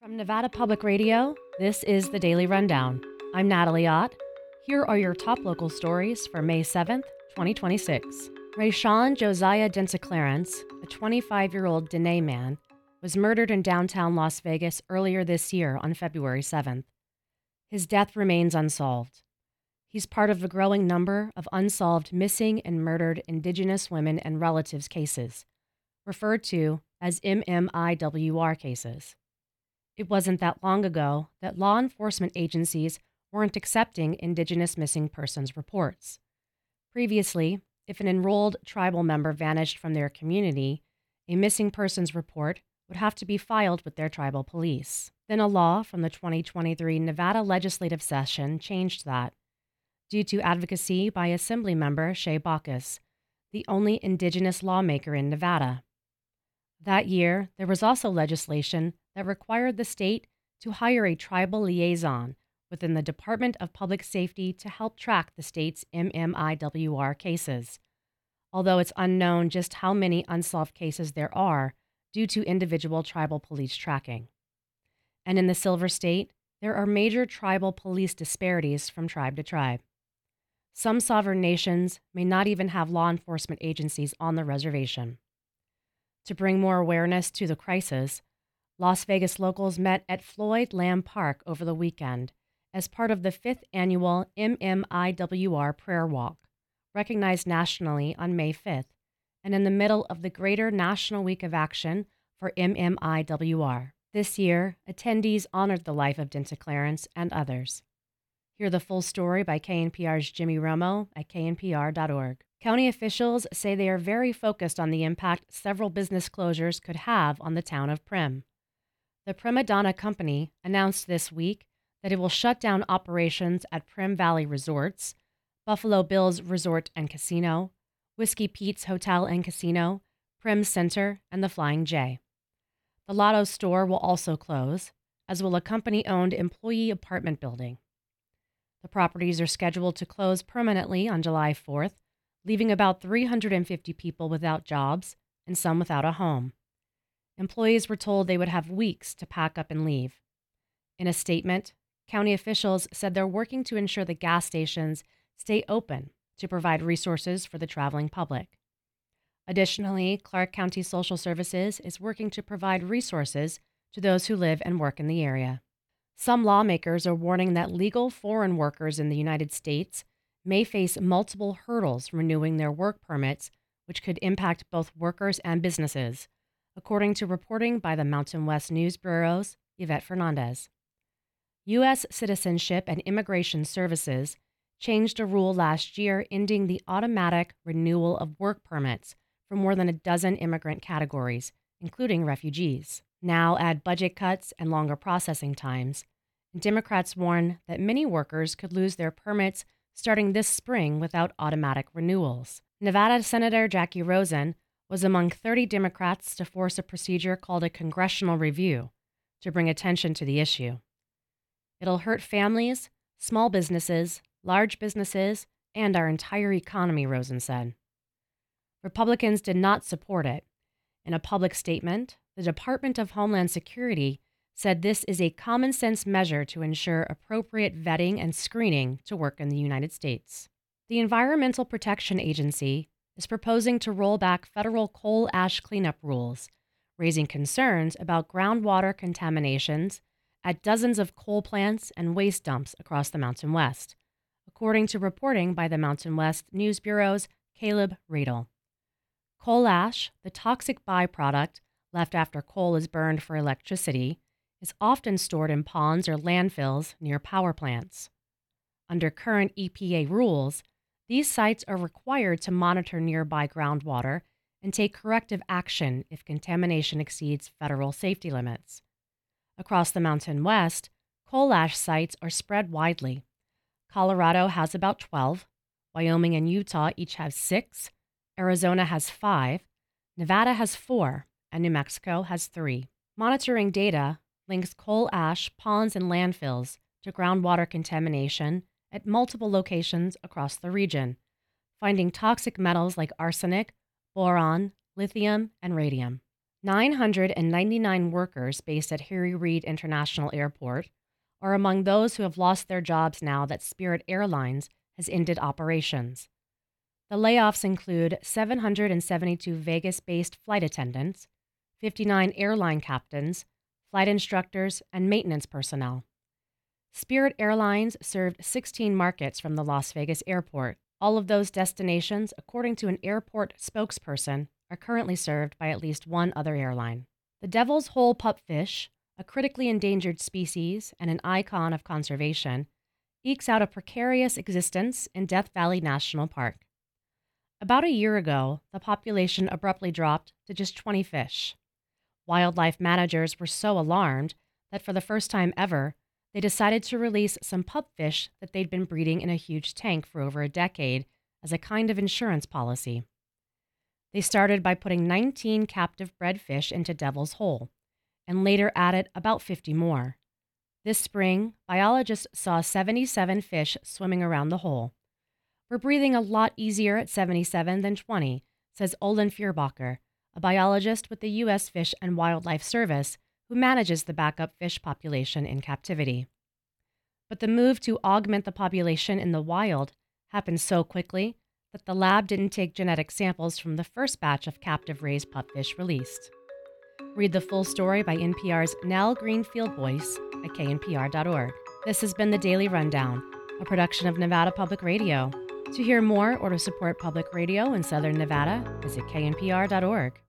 From Nevada Public Radio, this is the Daily Rundown. I'm Natalie Ott. Here are your top local stories for May 7th, 2026. Rayshawn Josiah Dentaclarence, a 25-year-old Dene man, was murdered in downtown Las Vegas earlier this year on February 7th. His death remains unsolved. He's part of the growing number of unsolved missing and murdered Indigenous women and relatives cases, referred to as MMIWR cases. It wasn't that long ago that law enforcement agencies weren't accepting Indigenous missing persons reports. Previously, if an enrolled tribal member vanished from their community, a missing persons report would have to be filed with their tribal police. Then a law from the 2023 Nevada legislative session changed that, due to advocacy by Assemblymember Shay Baucus, the only Indigenous lawmaker in Nevada. That year, there was also legislation that required the state to hire a tribal liaison within the Department of Public Safety to help track the state's MMIWR cases, although it's unknown just how many unsolved cases there are due to individual tribal police tracking. And in the Silver State, there are major tribal police disparities from tribe to tribe. Some sovereign nations may not even have law enforcement agencies on the reservation. To bring more awareness to the crisis, Las Vegas locals met at Floyd Lamb Park over the weekend as part of the 5th annual MMIWR Prayer Walk, recognized nationally on May 5th, and in the middle of the Greater National Week of Action for MMIWR. This year, attendees honored the life of Dentaclarence and others. Hear the full story by KNPR's Jimmy Romo at knpr.org. County officials say they are very focused on the impact several business closures could have on the town of Primm. The Prima Donna Company announced this week that it will shut down operations at Primm Valley Resorts, Buffalo Bills Resort and Casino, Whiskey Pete's Hotel and Casino, Primm Center, and the Flying J. The Lotto store will also close, as will a company-owned employee apartment building. The properties are scheduled to close permanently on July 4th, leaving about 350 people without jobs and some without a home. Employees were told they would have weeks to pack up and leave. In a statement, county officials said they're working to ensure the gas stations stay open to provide resources for the traveling public. Additionally, Clark County Social Services is working to provide resources to those who live and work in the area. Some lawmakers are warning that legal foreign workers in the United States may face multiple hurdles renewing their work permits, which could impact both workers and businesses, according to reporting by the Mountain West News Bureau's Yvette Fernandez. U.S. Citizenship and Immigration Services changed a rule last year ending the automatic renewal of work permits for more than a dozen immigrant categories, including refugees. Now add budget cuts and longer processing times, and Democrats warn that many workers could lose their permits starting this spring without automatic renewals. Nevada Senator Jackie Rosen was among 30 Democrats to force a procedure called a congressional review to bring attention to the issue. It'll hurt families, small businesses, large businesses, and our entire economy, Rosen said. Republicans did not support it. In a public statement, the Department of Homeland Security said this is a common-sense measure to ensure appropriate vetting and screening to work in the United States. The Environmental Protection Agency is proposing to roll back federal coal ash cleanup rules, raising concerns about groundwater contaminations at dozens of coal plants and waste dumps across the Mountain West, according to reporting by the Mountain West News Bureau's Caleb Radel. Coal ash, the toxic byproduct left after coal is burned for electricity, is often stored in ponds or landfills near power plants. Under current EPA rules, these sites are required to monitor nearby groundwater and take corrective action if contamination exceeds federal safety limits. Across the Mountain West, coal ash sites are spread widely. Colorado has about 12, Wyoming and Utah each have 6, Arizona has 5, Nevada has 4, and New Mexico has 3. Monitoring data links coal ash, ponds, and landfills to groundwater contamination at multiple locations across the region, finding toxic metals like arsenic, boron, lithium, and radium. 999 workers based at Harry Reid International Airport are among those who have lost their jobs now that Spirit Airlines has ended operations. The layoffs include 772 Vegas-based flight attendants, 59 airline captains, flight instructors, and maintenance personnel. Spirit Airlines served 16 markets from the Las Vegas airport. All of those destinations, according to an airport spokesperson, are currently served by at least one other airline. The Devil's Hole pupfish, a critically endangered species and an icon of conservation, ekes out a precarious existence in Death Valley National Park. About a year ago, the population abruptly dropped to just 20 fish. Wildlife managers were so alarmed that for the first time ever, they decided to release some pupfish that they'd been breeding in a huge tank for over a decade as a kind of insurance policy. They started by putting 19 captive bred fish into Devil's Hole, and later added about 50 more. This spring, biologists saw 77 fish swimming around the hole. We're breathing a lot easier at 77 than 20, says Olin Furbacher, a biologist with the U.S. Fish and Wildlife Service who manages the backup fish population in captivity. But the move to augment the population in the wild happened so quickly that the lab didn't take genetic samples from the first batch of captive-raised pupfish released. Read the full story by NPR's Nell Greenfield Boyce at knpr.org. This has been the Daily Rundown, a production of Nevada Public Radio. To hear more or to support public radio in Southern Nevada, visit knpr.org.